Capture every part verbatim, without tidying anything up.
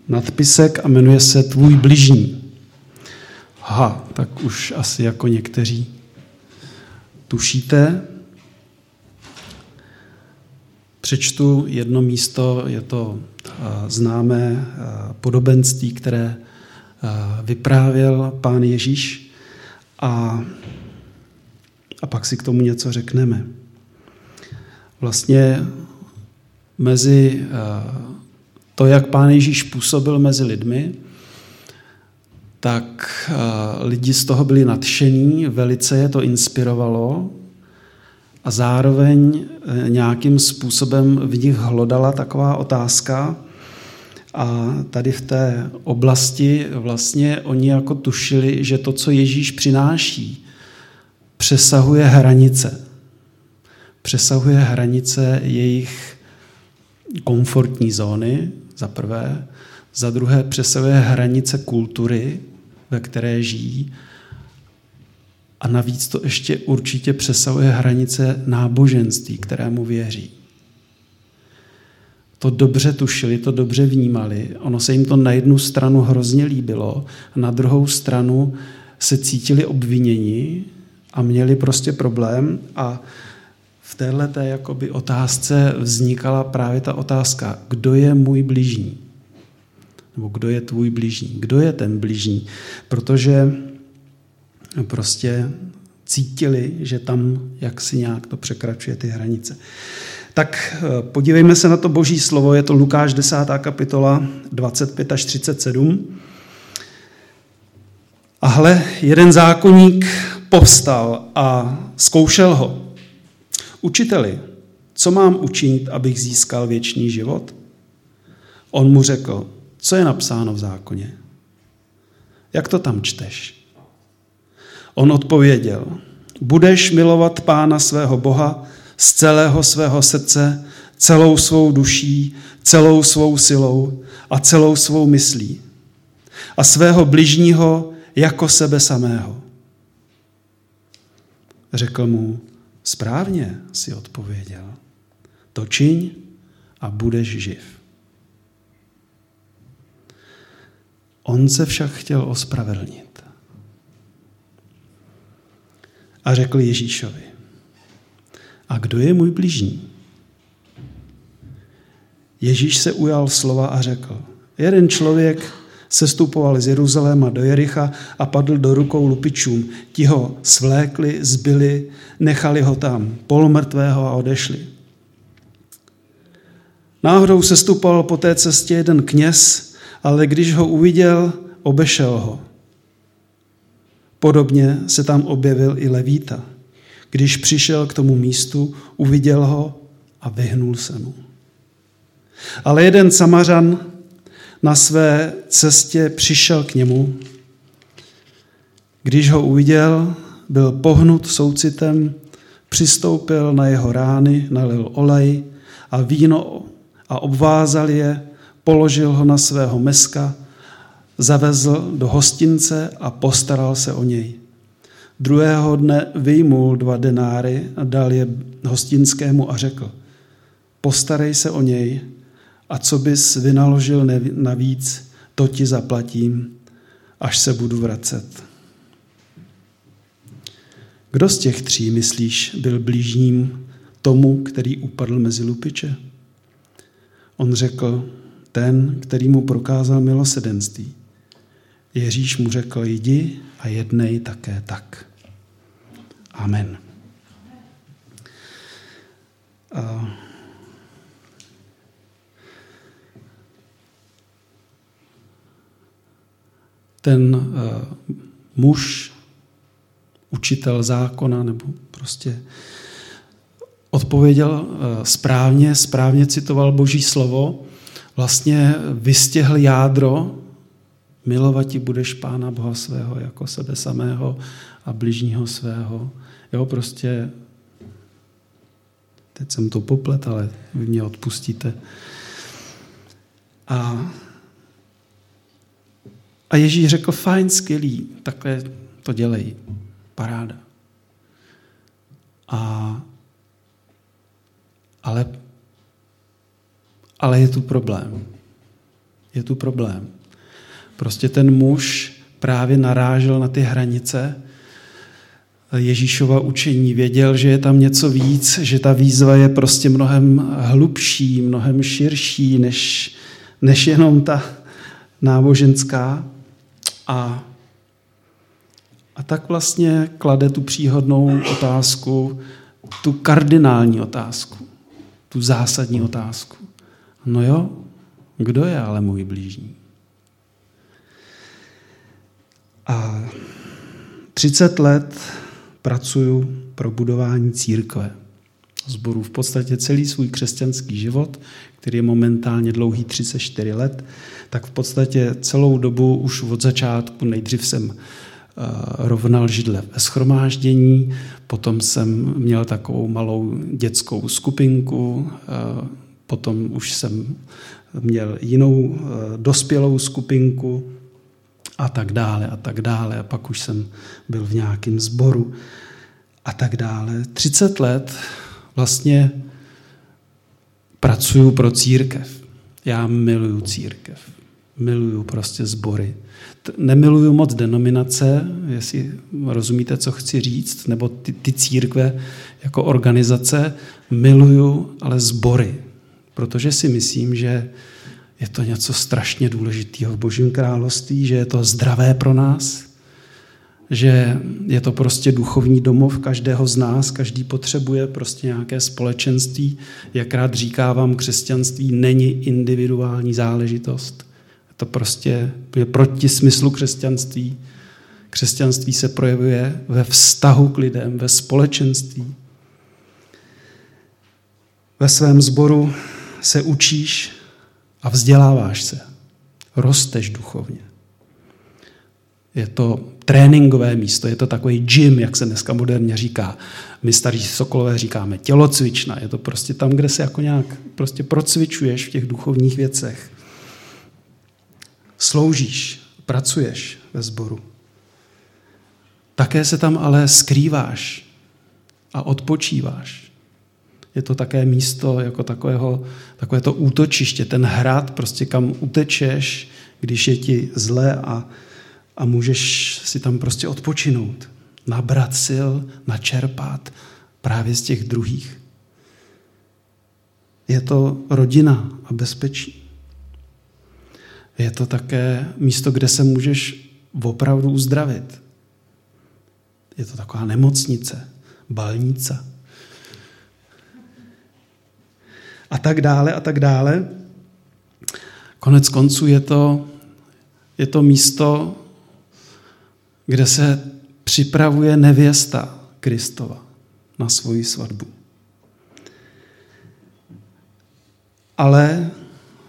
nadpisek a jmenuje se Tvůj bližní. Aha, tak už asi jako někteří tušíte. Přečtu jedno místo, je to známé podobenství, které vyprávěl Pán Ježíš a, a pak si k tomu něco řekneme. Vlastně mezi to, jak Pán Ježíš působil mezi lidmi, tak lidi z toho byli nadšení, velice je to inspirovalo a zároveň nějakým způsobem v nich hlodala taková otázka a tady v té oblasti vlastně oni jako tušili, že to, co Ježíš přináší, přesahuje hranice. Přesahuje hranice jejich komfortní zóny, za prvé, za druhé přesahuje hranice kultury, ve které žijí, a navíc to ještě určitě přesahuje hranice náboženství, kterému věří. To dobře tušili, to dobře vnímali, ono se jim to na jednu stranu hrozně líbilo, a na druhou stranu se cítili obviněni a měli prostě problém a v téhleté jakoby otázce vznikala právě ta otázka, kdo je můj bližní? Nebo kdo je tvůj bližní? Kdo je ten bližní? Protože prostě cítili, že tam jaksi nějak to překračuje ty hranice. Tak podívejme se na to Boží slovo, je to Lukáš desátá kapitola dvacet pět až třicet sedm. A hle, jeden zákonník povstal a zkoušel ho. Učiteli, co mám učinit, abych získal věčný život? On mu řekl, co je napsáno v zákoně? Jak to tam čteš? On odpověděl, budeš milovat Pána svého Boha z celého svého srdce, celou svou duší, celou svou silou a celou svou myslí a svého bližního jako sebe samého. Řekl mu, správně si odpověděl, to čiň a budeš živ. On se však chtěl ospravedlnit. A řekl Ježíšovi, a kdo je můj bližní? Ježíš se ujal slova a řekl, jeden člověk sestupoval z Jeruzaléma do Jericha a padl do rukou lupičům. Ti ho svlékli, zbili, nechali ho tam, polomrtvého a odešli. Náhodou sestupoval po té cestě jeden kněz, ale když ho uviděl, obešel ho. Podobně se tam objevil i Levíta. Když přišel k tomu místu, uviděl ho a vyhnul se mu. Ale jeden Samařan na své cestě přišel k němu. Když ho uviděl, byl pohnut soucitem, přistoupil na jeho rány, nalil olej a víno a obvázal je, položil ho na svého meska, zavezl do hostince a postaral se o něj. Druhého dne vyjmul dva denáry a dal je hostinskému a řekl, postarej se o něj a co bys vynaložil navíc, to ti zaplatím, až se budu vracet. Kdo z těch tří, myslíš, byl blížním tomu, který upadl mezi lupiče? On řekl, ten, který mu prokázal milosrdenství. Ježíš mu řekl, jdi a jednej také tak. Amen. A ten uh, muž, učitel zákona, nebo prostě odpověděl uh, správně, správně citoval Boží slovo, vlastně vystěhl jádro, milovati budeš Pána Boha svého jako sebe samého a bližního svého. Jo, prostě, teď jsem to poplet, ale vy mě odpustíte. A, a Ježíš řekl, fajn, skvělý, takhle to dělej, paráda. A, ale, ale je tu problém. je tu problém. Prostě ten muž právě narážel na ty hranice Ježíšova učení. Věděl, že je tam něco víc, že ta výzva je prostě mnohem hlubší, mnohem širší, než, než jenom ta náboženská. A, a tak vlastně klade tu příhodnou otázku, tu kardinální otázku, tu zásadní otázku. No jo, kdo je ale můj blížní? A třicet let pracuju pro budování církve. Sboru v podstatě celý svůj křesťanský život, který je momentálně dlouhý třicet čtyři let, tak v podstatě celou dobu už od začátku, nejdřív jsem uh, rovnal židle ve shromáždění, potom jsem měl takovou malou dětskou skupinku, uh, potom už jsem měl jinou uh, dospělou skupinku, a tak dále, a tak dále. A pak už jsem byl v nějakém sboru a tak dále. třicet let vlastně pracuju pro církev. Já miluju církev. Miluju prostě sbory. Nemiluju moc denominace, jestli rozumíte, co chci říct, nebo ty, ty církve jako organizace. Miluju ale sbory, protože si myslím, že je to něco strašně důležitého v Božím království, že je to zdravé pro nás, že je to prostě duchovní domov každého z nás, každý potřebuje prostě nějaké společenství. Jak rád říkávám, křesťanství není individuální záležitost. To prostě je proti smyslu křesťanství. Křesťanství se projevuje ve vztahu k lidem, ve společenství. Ve svém sboru se učíš a vzděláváš se. Rosteš duchovně. Je to tréninkové místo, je to takový gym, jak se dneska moderně říká. My staří sokolové říkáme tělocvična. Je to prostě tam, kde se jako nějak prostě procvičuješ v těch duchovních věcech. Sloužíš, pracuješ ve sboru. Také se tam ale skrýváš a odpočíváš. Je to také místo jako takového, takové to útočiště, ten hrad, prostě kam utečeš, když je ti zle a, a můžeš si tam prostě odpočinout, nabrat sil, načerpat právě z těch druhých. Je to rodina a bezpečí. Je to také místo, kde se můžeš opravdu uzdravit. Je to taková nemocnice, balnice. A tak dále, a tak dále. Konec konců je to, je to místo, kde se připravuje nevěsta Kristova na svoji svatbu. Ale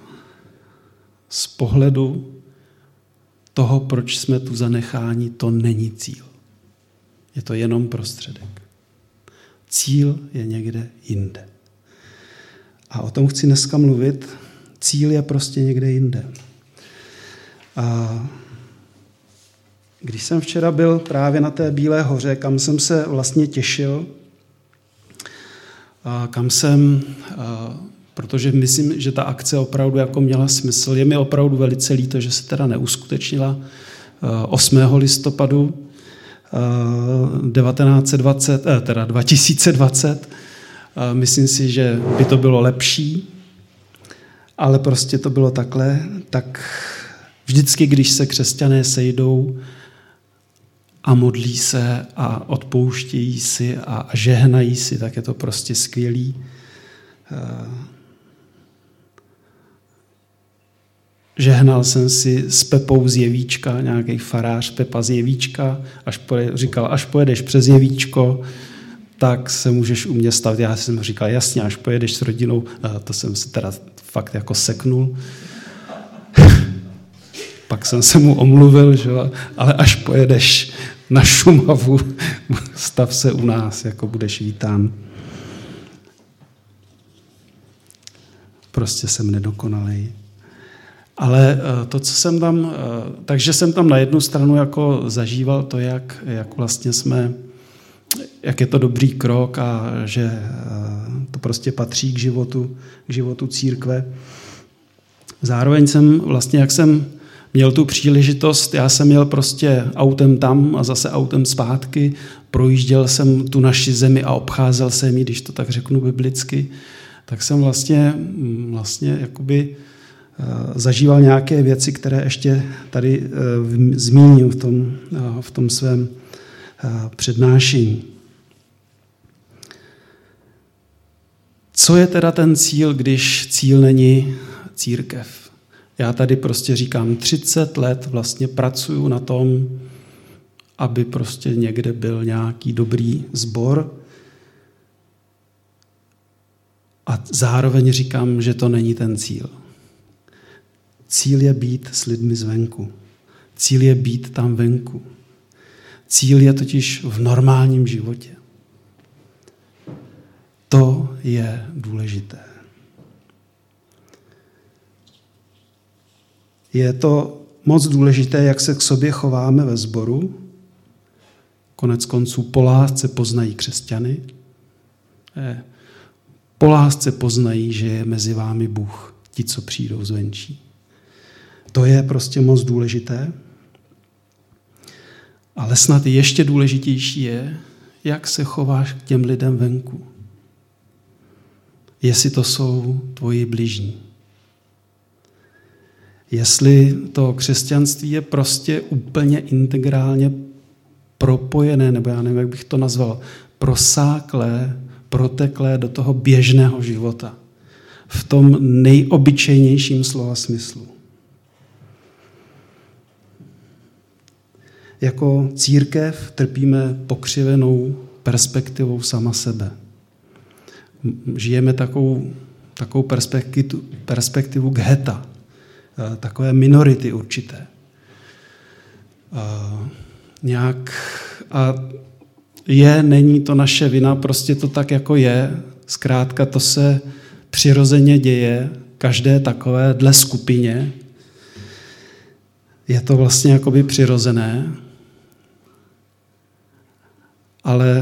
z pohledu toho, proč jsme tu zanecháni, to není cíl. Je to jenom prostředek. Cíl je někde jinde. A o tom chci dneska mluvit. Cíl je prostě někde jinde. A když jsem včera byl právě na té Bílé hoře, kam jsem se vlastně těšil, a kam jsem, a protože myslím, že ta akce opravdu jako měla smysl. Je mi opravdu velice líto, že se teda neuskutečnila osmého listopadu devatenáct set dvacet, teda dva tisíce dvacet. Myslím si, že by to bylo lepší, ale prostě to bylo takhle. Tak vždycky, když se křesťané sejdou a modlí se a odpouštějí si a žehnají si, tak je to prostě skvělý. Žehnal jsem si s Pepou z Jevíčka, nějaký farář Pepa z Jevíčka, až pojede, říkal, až pojedeš přes Jevíčko, tak se můžeš u mě stavit. Já jsem říkal, jasně, až pojedeš s rodinou, a to jsem se teda fakt jako seknul. Pak jsem se mu omluvil, že? Ale až pojedeš na Šumavu, stav se u nás, jako budeš vítán. Prostě jsem nedokonalej. Ale to, co jsem tam, takže jsem tam na jednu stranu jako zažíval to, jak, jak vlastně jsme, jak je to dobrý krok a že to prostě patří k životu, k životu církve. Zároveň jsem vlastně, jak jsem měl tu příležitost, já jsem jel prostě autem tam a zase autem zpátky, projížděl jsem tu naši zemi a obcházel jsem ji, když to tak řeknu biblicky, tak jsem vlastně, vlastně jakoby zažíval nějaké věci, které ještě tady zmíním v tom, v tom svém přednášení. Co je teda ten cíl, když cíl není církev? Já tady prostě říkám, třicet let vlastně pracuju na tom, aby prostě někde byl nějaký dobrý sbor. A zároveň říkám, že to není ten cíl. Cíl je být s lidmi zvenku. Cíl je být tam venku. Cíl je totiž v normálním životě. To je důležité. Je to moc důležité, jak se k sobě chováme ve sboru. Konec konců po lásce poznají křesťany. Po lásce poznají, že je mezi vámi Bůh, ti, co přijdou zvenčí. To je prostě moc důležité. Ale snad ještě důležitější je, jak se chováš k těm lidem venku. Jestli to jsou tvoji bližní. Jestli to křesťanství je prostě úplně integrálně propojené, nebo já nevím, jak bych to nazval, prosáklé, proteklé do toho běžného života. V tom nejobyčejnějším slova smyslu. Jako církev trpíme pokřivenou perspektivou sama sebe. Žijeme takovou, takovou perspektivu, perspektivu ghetta, takové minority určité. A nějak a je, není to naše vina, prostě to tak jako je. Zkrátka to se přirozeně děje, každé takové dle skupině. Je to vlastně jakoby přirozené, ale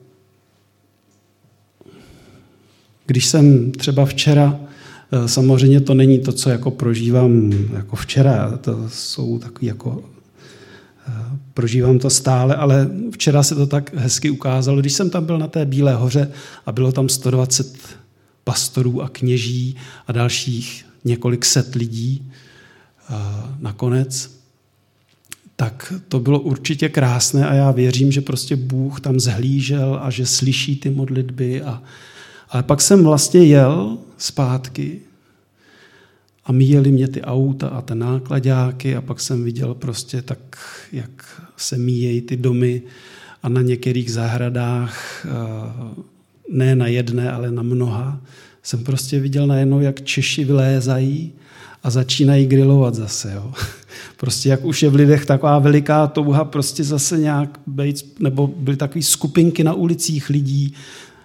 když jsem třeba včera, samozřejmě to není to, co jako prožívám jako včera, to jsou takový jako, prožívám to stále, ale včera se to tak hezky ukázalo, když jsem tam byl na té Bílé hoře a bylo tam sto dvacet pastorů a kněží a dalších několik set lidí nakonec, tak to bylo určitě krásné a já věřím, že prostě Bůh tam zhlížel a že slyší ty modlitby. A, ale pak jsem vlastně jel zpátky a míjeli mě ty auta a ty nákladáky a pak jsem viděl prostě tak, jak se míjejí ty domy a na některých zahradách, ne na jedné, ale na mnoha, jsem prostě viděl najednou, jak Češi vylézají a začínají grilovat zase. Jo. Prostě jak už je v lidech taková veliká touha prostě zase nějak být, nebo byly takové skupinky na ulicích lidí,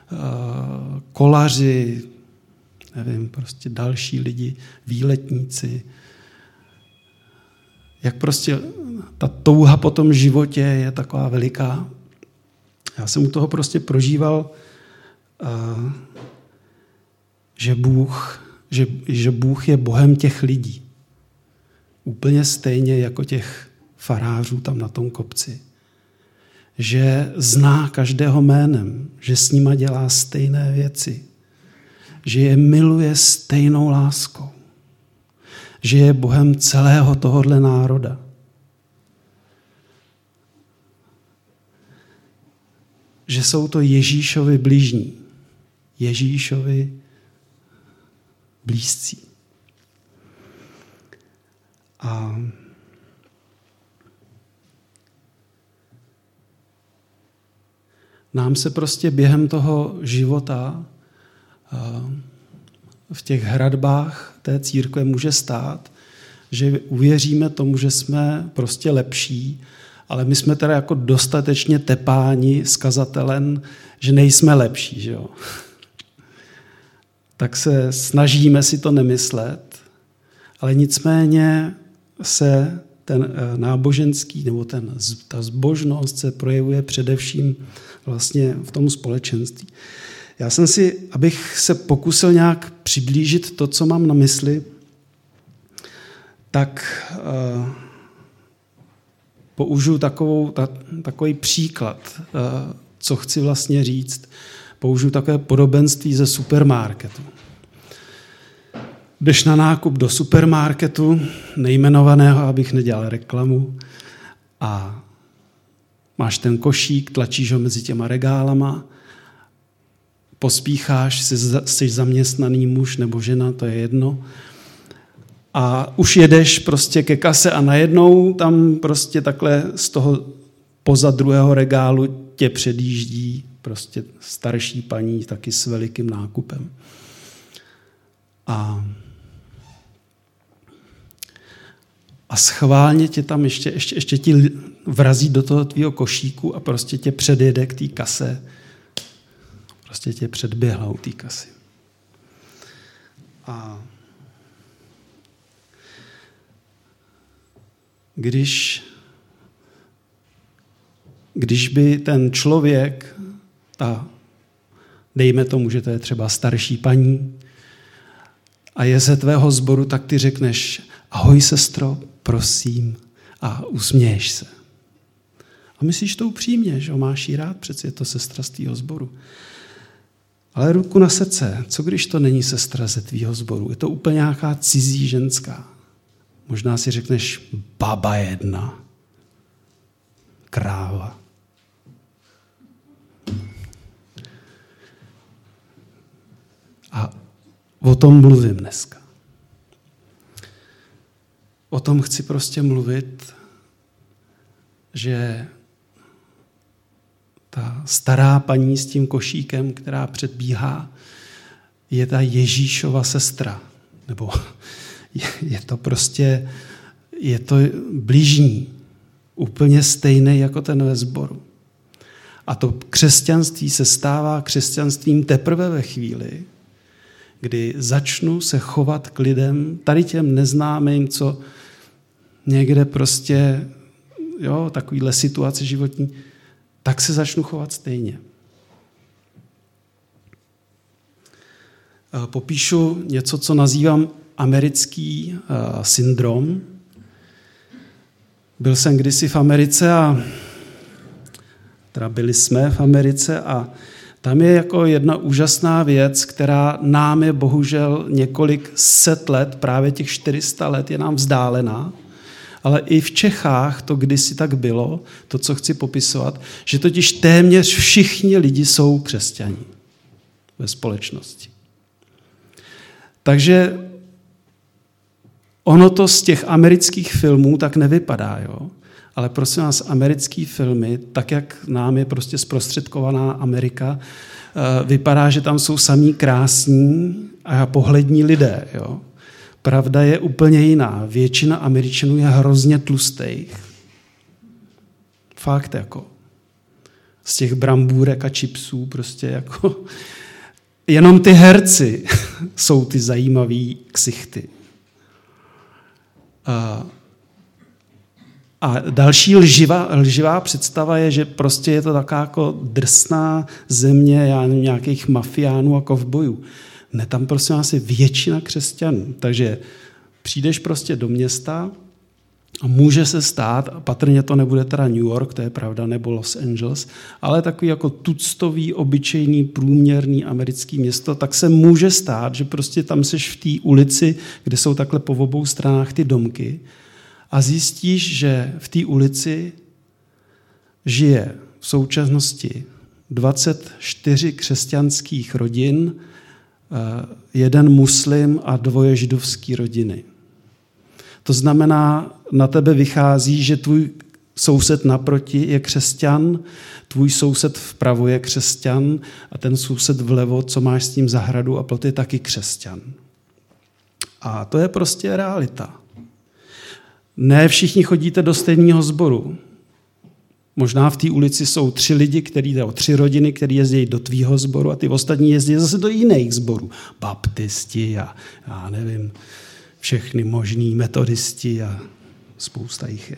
kolaři, nevím, prostě další lidi, výletníci. Jak prostě ta touha po tom životě je taková veliká. Já jsem u toho prostě prožíval, že Bůh, že, že Bůh je Bohem těch lidí. Úplně stejně jako těch farářů tam na tom kopci. Že zná každého jménem, že s nima dělá stejné věci, že je miluje stejnou láskou, že je Bohem celého tohohle národa. Že jsou to Ježíšovi bližní, Ježíšovi blízcí. A nám se prostě během toho života v těch hradbách té církve může stát, že uvěříme tomu, že jsme prostě lepší, ale my jsme teda jako dostatečně tepáni s kazatelem, že nejsme lepší. Že jo? Tak se snažíme si to nemyslet, ale nicméně se ten náboženský nebo ten, ta zbožnost se projevuje především vlastně v tom společenství. Já jsem si, abych se pokusil nějak přiblížit to, co mám na mysli, tak uh, použiju takovou, ta, takový příklad, uh, co chci vlastně říct. Použiju takové podobenství ze supermarketu. Jdeš na nákup do supermarketu, nejmenovaného, abych nedělal reklamu, a máš ten košík, tlačíš ho mezi těma regálama, pospícháš, jsi, jsi zaměstnaný muž nebo žena, to je jedno, a už jedeš prostě ke kase a najednou tam prostě takhle z toho poza druhého regálu tě předjíždí prostě starší paní taky s velikým nákupem. A, a schválně tě tam ještě, ještě, ještě ti vrazí do toho tvýho košíku a prostě tě předjede k té kase. Prostě tě předběhla u té kasy. A když, když by ten člověk, ta, dejme tomu, že to je třeba starší paní, a je ze tvého sboru, tak ty řekneš: ahoj sestro, prosím, a usměješ se. A myslíš to upřímně, že ho máš jí rád, přeci je to sestra z tvýho sboru. Ale ruku na srdce, co když to není sestra ze tvýho sboru? Je to úplně nějaká cizí ženská. Možná si řekneš: baba jedna, kráva. A o tom mluvím dneska. O tom chci prostě mluvit, že ta stará paní s tím košíkem, která předbíhá, je ta Ježíšova sestra. Nebo je to prostě, je to blížní, úplně stejný jako ten ve sboru. A to křesťanství se stává křesťanstvím teprve ve chvíli, kdy začnu se chovat k lidem, tady těm neznámým, co někde prostě, jo, takovýhle situace životní, tak se začnu chovat stejně. Popíšu něco, co nazývám americký uh, syndrom. Byl jsem kdysi v Americe a teda byli jsme v Americe a tam je jako jedna úžasná věc, která nám je bohužel několik set let, právě těch čtyři sta let je nám vzdálená, ale i v Čechách to kdysi tak bylo, to, co chci popisovat, že totiž téměř všichni lidi jsou křesťaní ve společnosti. Takže ono to z těch amerických filmů tak nevypadá, jo? Ale prosím vás, americký filmy, tak jak nám je prostě zprostředkovaná Amerika, vypadá, že tam jsou samí krásní a pohlední lidé. Jo? Pravda je úplně jiná. Většina Američanů je hrozně tlustých. Fakt jako. Z těch brambůrek a čipsů prostě jako. Jenom ty herci jsou ty zajímavý ksichty. A A další lživá, lživá představa je, že prostě je to taková jako drsná země já nevím, nějakých mafiánů a kovbojů. Ne, tam prosím vás je většina křesťanů. Takže přijdeš prostě do města a může se stát, a patrně to nebude teda New York, to je pravda, nebo Los Angeles, ale takový jako tuctový, obyčejný, průměrný americký město, tak se může stát, že prostě tam seš v té ulici, kde jsou takhle po obou stranách ty domky, a zjistíš, že v té ulici žije v současnosti dvacet čtyři křesťanských rodin, jeden muslim a dvoje židovské rodiny. To znamená, na tebe vychází, že tvůj soused naproti je křesťan, tvůj soused vpravo je křesťan a ten soused vlevo, co máš s tím zahradu a plot, je taky křesťan. A to je prostě realita. Ne všichni chodíte do stejného sboru. Možná v té ulici jsou tři lidi, který, nebo tři rodiny, které jezdí do tvýho sboru a ty ostatní jezdí zase do jiných sborů. Baptisti a já nevím, všechny možný metodisti a spousta jich je.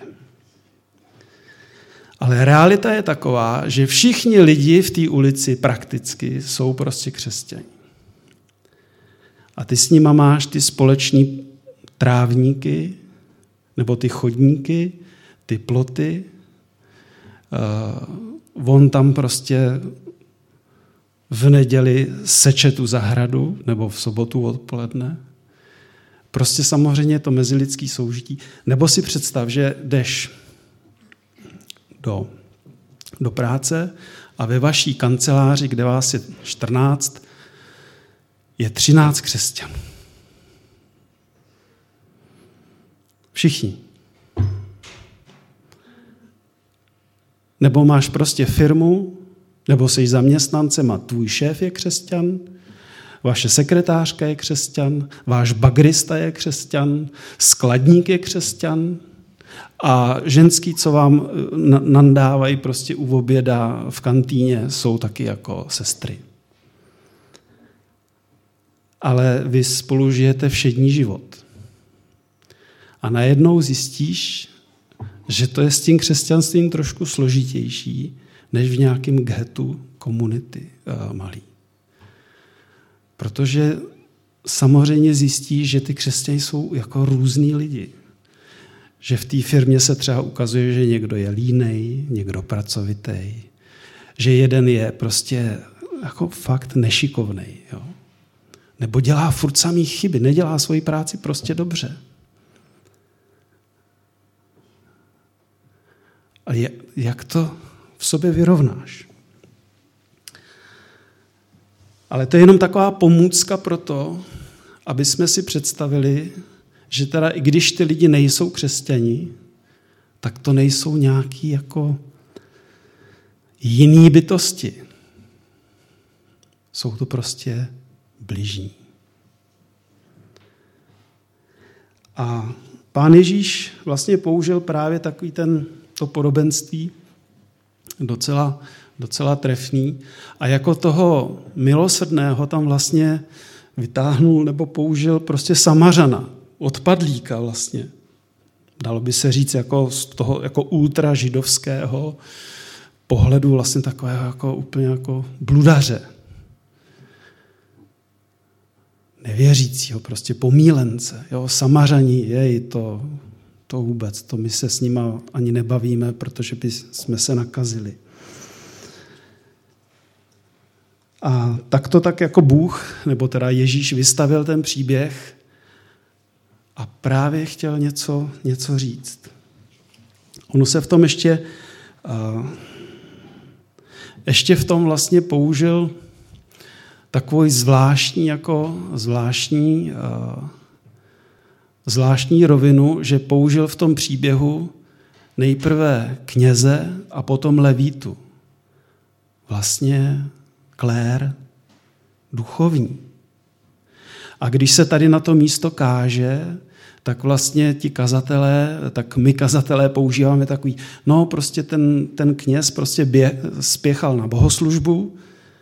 Ale realita je taková, že všichni lidi v té ulici prakticky jsou prostě křesťaní. A ty s nima máš ty společný trávníky, Nebo ty chodníky, ty ploty. Uh, on tam prostě v neděli seče tu zahradu, nebo v sobotu odpoledne. Prostě samozřejmě to mezilidský soužití. Nebo si představ, že jdeš do, do práce a ve vaší kanceláři, kde vás je čtrnáct, je třináct křesťanů. Všichni. Nebo máš prostě firmu, nebo jsi zaměstnancem a tvůj šéf je křesťan, vaše sekretářka je křesťan, váš bagrista je křesťan, skladník je křesťan a ženský, co vám nandávají prostě u oběda v kantýně, jsou taky jako sestry. Ale vy spolu žijete všední život. A najednou zjistíš, že to je s tím křesťanstvím trošku složitější, než v nějakém ghetu komunity uh, malý. Protože samozřejmě zjistíš, že ty křesťané jsou jako různý lidi. Že v té firmě se třeba ukazuje, že někdo je línej, někdo pracovitý, že jeden je prostě jako fakt nešikovnej. Jo? Nebo dělá furt samý chyby, nedělá svoji práci prostě dobře. A je, jak to v sobě vyrovnáš? Ale to je jenom taková pomůcka pro to, aby jsme si představili, že teda i když ty lidi nejsou křesťani, tak to nejsou nějaký jako jiný bytosti. Jsou to prostě bližní. A Pán Ježíš vlastně použil právě takový ten, to podobenství docela, docela trefný a jako toho milosrdného tam vlastně vytáhnul nebo použil prostě Samařana, odpadlíka vlastně. Dalo by se říct jako z toho jako ultra židovského pohledu vlastně takového jako úplně jako bludaře. Nevěřícího, prostě pomílence. Jo, Samařani, jej, to, to vůbec, to my se s nima ani nebavíme, protože by jsme se nakazili. A tak to tak jako Bůh, nebo teda Ježíš vystavil ten příběh a právě chtěl něco, něco říct. Ono se v tom ještě, uh, ještě v tom vlastně použil takový zvláštní, jako zvláštní, uh, zvláštní rovinu, že použil v tom příběhu nejprve kněze a potom levítu. Vlastně klér duchovní. A když se tady na to místo káže, tak vlastně ti kazatelé, tak my kazatelé používáme takový, no prostě ten, ten kněz prostě bě, spěchal na bohoslužbu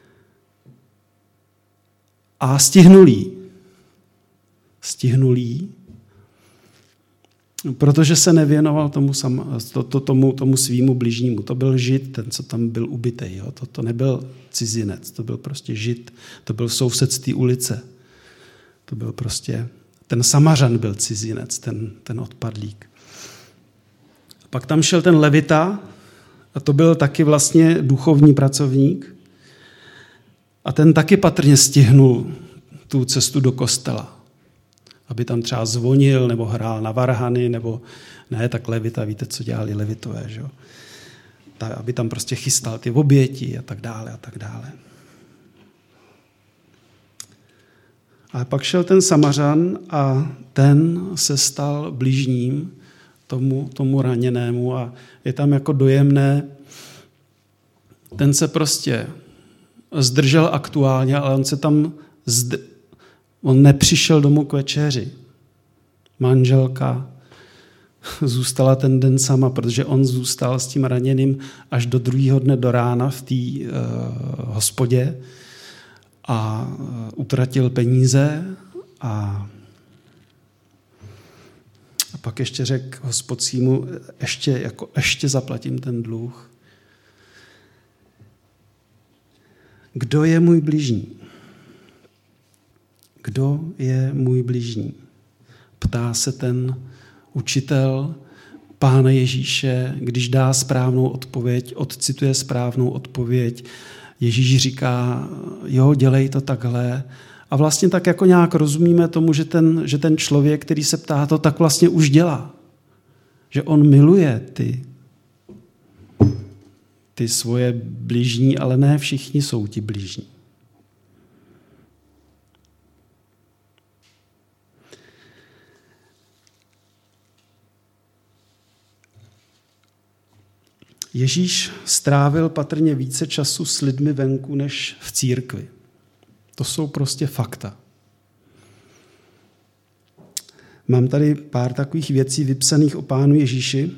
a stihnul jí. Stihnul jí, protože se nevěnoval tomu, sam, to, to, tomu, tomu svýmu bližnímu. To byl Žid, ten, co tam byl ubitej. Jo? To, to nebyl cizinec, to byl prostě Žid, to byl soused z té ulice. To byl prostě, ten Samařan byl cizinec, ten, ten odpadlík. A pak tam šel ten levita, a to byl taky vlastně duchovní pracovník. A ten taky patrně stihnul tu cestu do kostela. Aby tam třeba zvonil, nebo hrál na varhany, nebo ne, tak levita, víte, co dělali levitové, že jo? Tak, aby tam prostě chystal ty oběti a tak dále a tak dále. Ale pak šel ten Samařan a ten se stal bližním tomu, tomu raněnému a je tam jako dojemné, ten se prostě zdržel aktuálně, ale on se tam zdr... on nepřišel domů k večeři. Manželka zůstala ten den sama, protože on zůstal s tím raněným až do druhého dne do rána v té uh, hospodě a uh, utratil peníze a, a pak ještě řekl hospodskýmu, ještě, jako, ještě zaplatím ten dluh. Kdo je můj bližní? Kdo je můj bližní? Ptá se ten učitel Pána Ježíše, když dá správnou odpověď, odcituje správnou odpověď, Ježíš říká, jo, dělej to takhle. A vlastně tak jako nějak rozumíme tomu, že ten, že ten člověk, který se ptá, to tak vlastně už dělá. Že on miluje ty, ty svoje bližní, ale ne všichni jsou ti bližní. Ježíš strávil patrně více času s lidmi venku než v církvi. To jsou prostě fakta. Mám tady pár takových věcí vypsaných o Pánu Ježíši.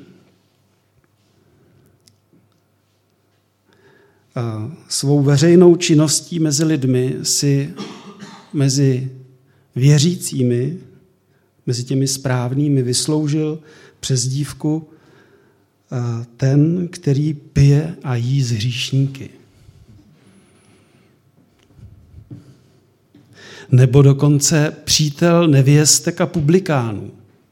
A svou veřejnou činností mezi lidmi si mezi věřícími, mezi těmi správnými vysloužil přezdívku ten, který pije a jí s hříšníky. Nebo dokonce přítel nevěstek a publikánů.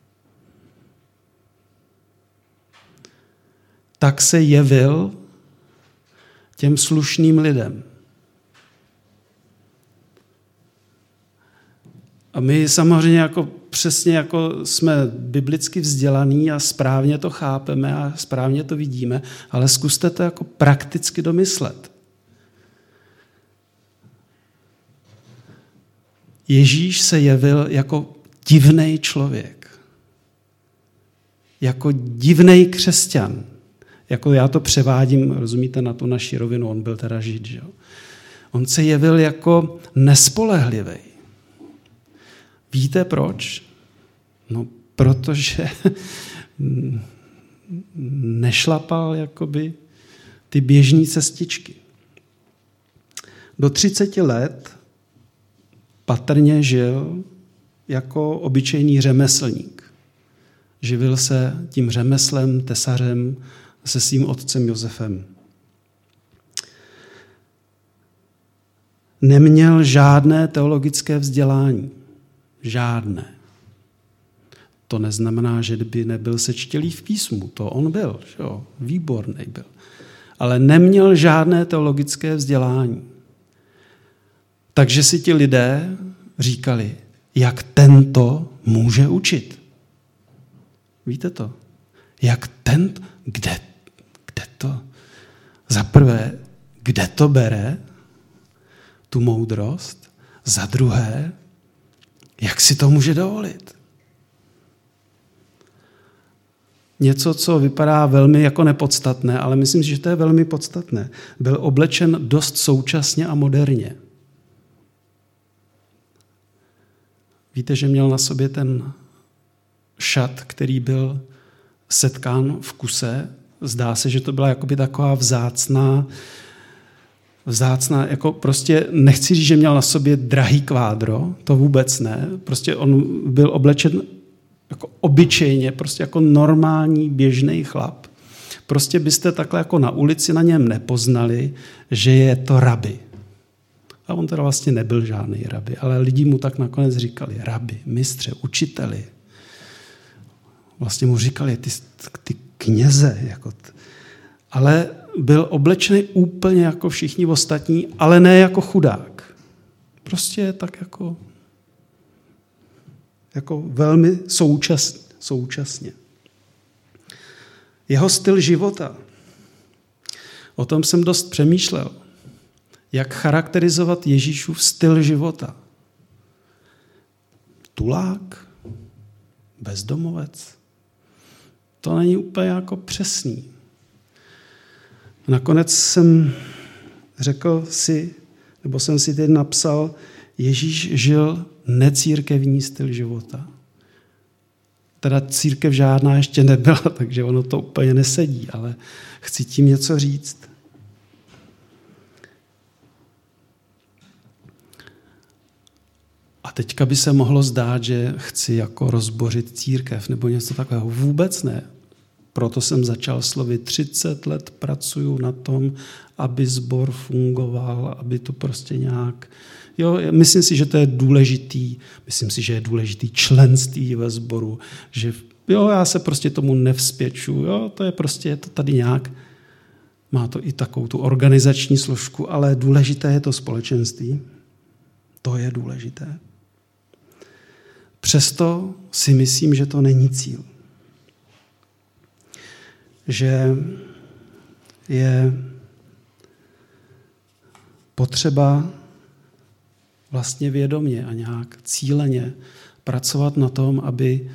Tak se jevil těm slušným lidem. A my samozřejmě jako přesně jako jsme biblicky vzdělaní a správně to chápeme a správně to vidíme, ale zkuste to jako prakticky domyslet. Ježíš se jevil jako divnej člověk. Jako divnej křesťan. Jako já to převádím, rozumíte, na tu naši rovinu, on byl teda žid, že jo? On se jevil jako nespolehlivý. Víte proč? No, protože nešlapal jakoby ty běžné cestičky. Do třiceti let patrně žil jako obyčejný řemeslník. Živil se tím řemeslem, tesařem se svým otcem Josefem. Neměl žádné teologické vzdělání. Žádné. To neznamená, že by nebyl sečtělý v písmu. To on byl, že jo? Výborný byl. Ale neměl žádné teologické vzdělání. Takže si ti lidé říkali, jak tento může učit. Víte to? Jak tento, kde, kde to? Za prvé, kde to bere, tu moudrost? Za druhé, jak si to může dovolit? Něco, co vypadá velmi jako nepodstatné, ale myslím si, že to je velmi podstatné. Byl oblečen dost současně a moderně. Víte, že měl na sobě ten šat, který byl setkán v kuse. Zdá se, že to byla jakoby taková vzácná, vzácná, jako prostě nechci říct, že měl na sobě drahý kvádro, to vůbec ne. Prostě on byl oblečen jako obyčejně, prostě jako normální běžný chlap. Prostě byste takhle jako na ulici na něm nepoznali, že je to rabi. A on teda vlastně nebyl žádný rabi, ale lidi mu tak nakonec říkali, rabi, mistře, učiteli. Vlastně mu říkali, ty, ty kněze. Jako t... Ale byl oblečený úplně jako všichni ostatní, ale ne jako chudák. Prostě tak jako, jako velmi současně. současně. Jeho styl života. O tom jsem dost přemýšlel. Jak charakterizovat Ježíšův styl života? Tulák? Bezdomovec? To není úplně jako přesný. Nakonec jsem řekl si, nebo jsem si teď napsal, Ježíš žil necírkevní styl života. Teda církev žádná ještě nebyla, takže ono to úplně nesedí, ale chci tím něco říct. A teďka by se mohlo zdát, že chci jako rozbořit církev nebo něco takového. Vůbec ne. Proto jsem začal slovy třicet let pracuju na tom, aby sbor fungoval, aby to prostě nějak... Jo, myslím si, že to je důležitý, myslím si, že je důležitý členství ve sboru, že jo, já se prostě tomu nevzpěču, jo, to je prostě, je to tady nějak, má to i takovou tu organizační složku, ale důležité je to společenství. To je důležité. Přesto si myslím, že to není cíl. Že je potřeba vlastně vědomě a nějak cíleně pracovat na tom, aby,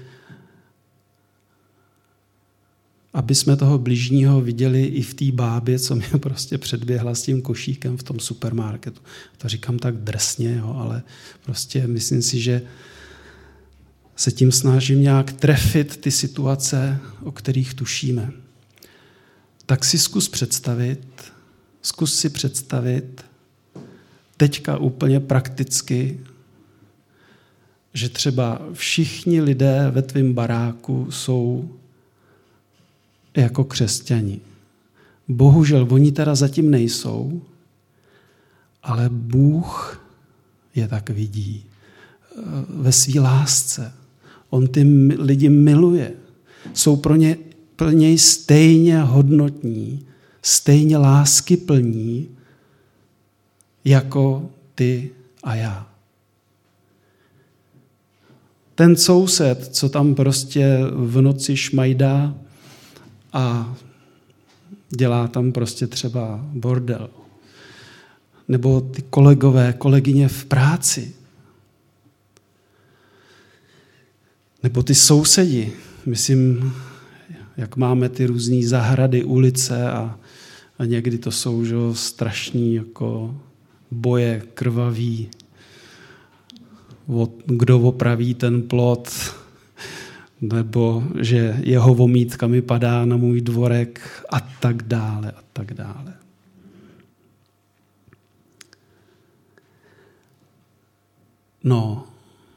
aby jsme toho bližního viděli i v té bábě, co mě prostě předběhla s tím košíkem v tom supermarketu. To říkám tak drsně, jo, ale prostě myslím si, že se tím snažím nějak trefit ty situace, o kterých tušíme. Tak si zkus představit, zkus si představit teďka úplně prakticky, že třeba všichni lidé ve tvém baráku jsou jako křesťani. Bohužel oni teda zatím nejsou, ale Bůh je tak vidí ve své lásce. On ty lidi miluje. Jsou pro, ně, pro něj stejně hodnotní, stejně láskyplní, jako ty a já. Ten soused, co tam prostě v noci šmajdá a dělá tam prostě třeba bordel. Nebo ty kolegové, kolegyně v práci. Nebo ty sousedi. Myslím, jak máme ty různý zahrady, ulice a, a někdy to jsou že, strašný jako boje krvavý. Kdo opraví ten plot, nebo že jeho vomítka mi padá na můj dvorek a tak dále a tak dále. No,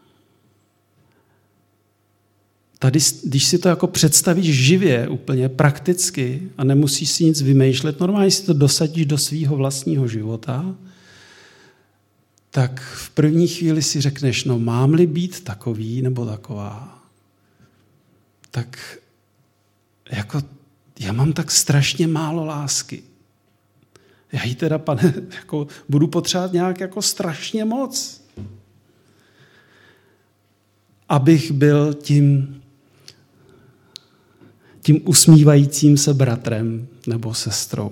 tady, když si to jako představíš živě, úplně prakticky a nemusíš si nic vymýšlet, normálně si to dosadíš do svého vlastního života, tak v první chvíli si řekneš, no mám-li být takový nebo taková, tak jako já mám tak strašně málo lásky. Já ji teda, pane, jako budu potřebovat nějak jako strašně moc, abych byl tím, tím usmívajícím se bratrem nebo sestrou.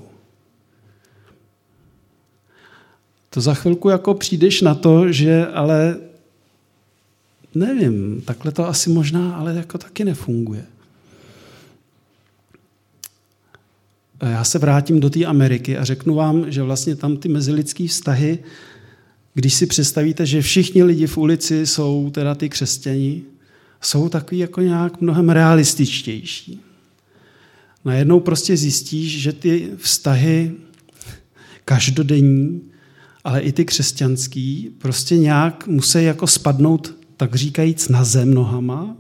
To za chvilku jako přijdeš na to, že ale nevím, takhle to asi možná, ale jako taky nefunguje. Já se vrátím do té Ameriky a řeknu vám, že vlastně tam ty mezilidský vztahy, když si představíte, že všichni lidi v ulici jsou teda ty křesťani, jsou takový jako nějak mnohem realističtější. Najednou prostě zjistíš, že ty vztahy každodenní, ale i ty křesťanský, prostě nějak musí jako spadnout, tak říkajíc, na zem nohama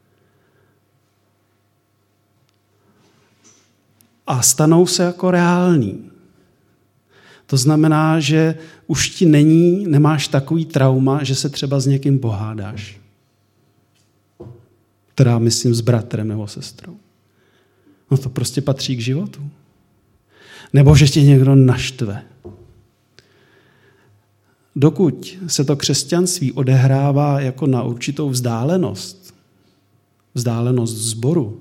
a stanou se jako reální. To znamená, že už ti není, nemáš takový trauma, že se třeba s někým pohádáš. Teda myslím s bratrem nebo sestrou. No to prostě patří k životu. Nebo že tě někdo naštve. Dokud se to křesťanství odehrává jako na určitou vzdálenost, vzdálenost sboru.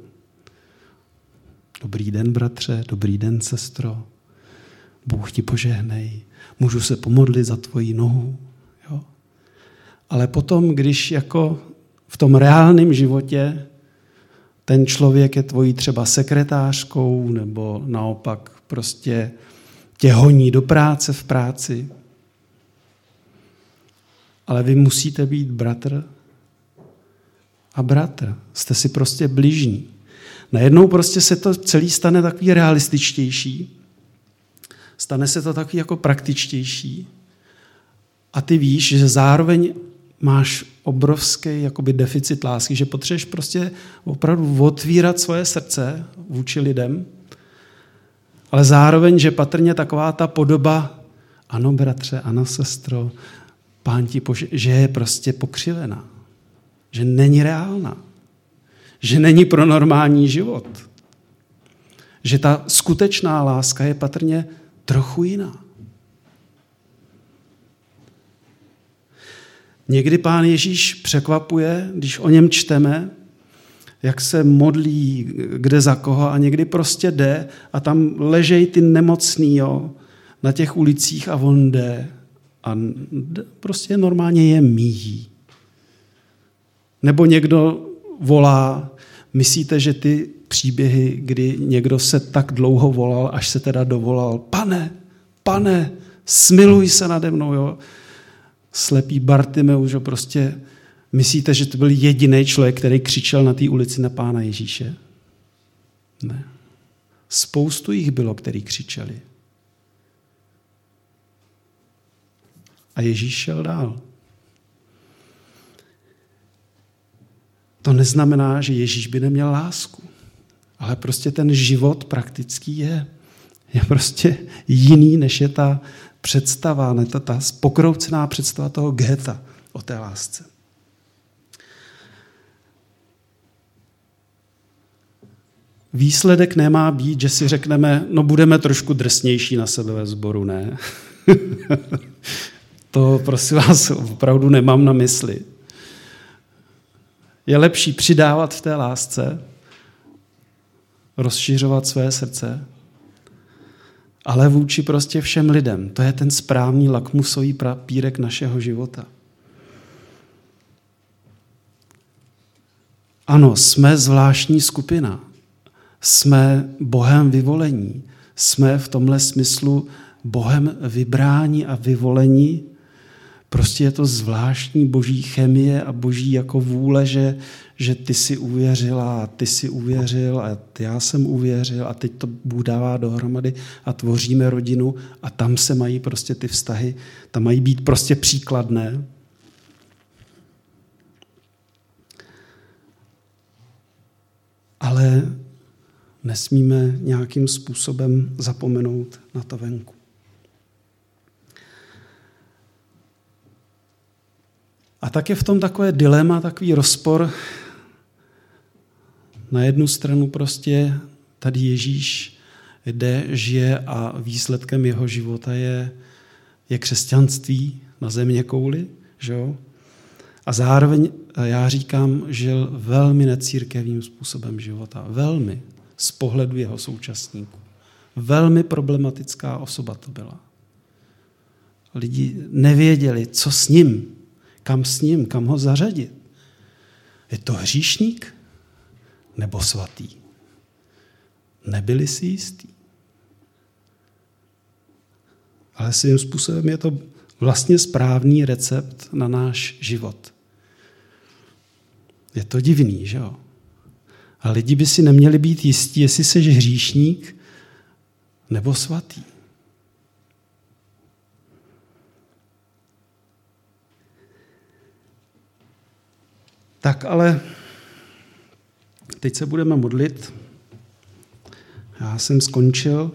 Dobrý den, bratře, dobrý den, sestro. Bůh ti požehnej. Můžu se pomodlit za tvoji nohu. Jo? Ale potom, když jako v tom reálném životě ten člověk je tvojí třeba sekretářkou nebo naopak prostě tě honí do práce v práci, ale vy musíte být bratr a bratr. Jste si prostě bližní. Najednou prostě se to celý stane takový realističtější. Stane se to takový jako praktičtější. A ty víš, že zároveň máš obrovský jakoby deficit lásky, že potřebuješ prostě opravdu otvírat svoje srdce vůči lidem, ale zároveň, že patrně taková ta podoba, ano bratře, ano sestro, Pán ti pože- že je prostě pokřivená, že není reálná, že není pro normální život. Že ta skutečná láska je patrně trochu jiná. Někdy Pán Ježíš překvapuje, když o něm čteme, jak se modlí, kde za koho, a někdy prostě jde a tam ležejí ty nemocný, jo, na těch ulicích a on jde a prostě normálně je míjí. Nebo někdo volá, myslíte, že ty příběhy, kdy někdo se tak dlouho volal, až se teda dovolal, pane, pane, smiluj se nade mnou, jo. Slepý Bartimeuš, jo, prostě myslíte, že to byl jediný člověk, který křičel na té ulici na Pána Ježíše? Ne. Spoustu jich bylo, který křičeli. A Ježíš šel dál. To neznamená, že Ježíš by neměl lásku. Ale prostě ten život praktický je. Je prostě jiný, než je ta představa, ne ta, ta pokroucená představa toho Goethe o té lásce. Výsledek nemá být, že si řekneme, no budeme trošku drsnější na sebe ve sboru, ne? To prosím vás opravdu nemám na mysli. Je lepší přidávat v té lásce, rozšiřovat své srdce, ale vůči prostě všem lidem. To je ten správný lakmusový papírek našeho života. Ano, jsme zvláštní skupina. Jsme Bohem vyvolení. Jsme v tomhle smyslu Bohem vybrání a vyvolení. Prostě je to zvláštní boží chemie a boží jako vůle, že, že ty si uvěřila a ty si uvěřil a já jsem uvěřil a teď to Bůh dává dohromady a tvoříme rodinu a tam se mají prostě ty vztahy, tam mají být prostě příkladné. Ale nesmíme nějakým způsobem zapomenout na to venku. A tak je v tom takové dilema, takový rozpor. Na jednu stranu prostě tady Ježíš jde, žije a výsledkem jeho života je, je křesťanství na země kouli. Že jo? A zároveň já říkám, žil velmi necírkevním způsobem života. Velmi z pohledu jeho současníků. Velmi problematická osoba to byla. Lidi nevěděli, co s ním, kam s ním, kam ho zařadit. Je to hříšník nebo svatý? Nebyli si jistí. Ale svým způsobem je to vlastně správný recept na náš život. Je to divný, že jo? A lidi by si neměli být jistí, jestli jsi hříšník nebo svatý. Tak ale teď se budeme modlit. Já jsem skončil.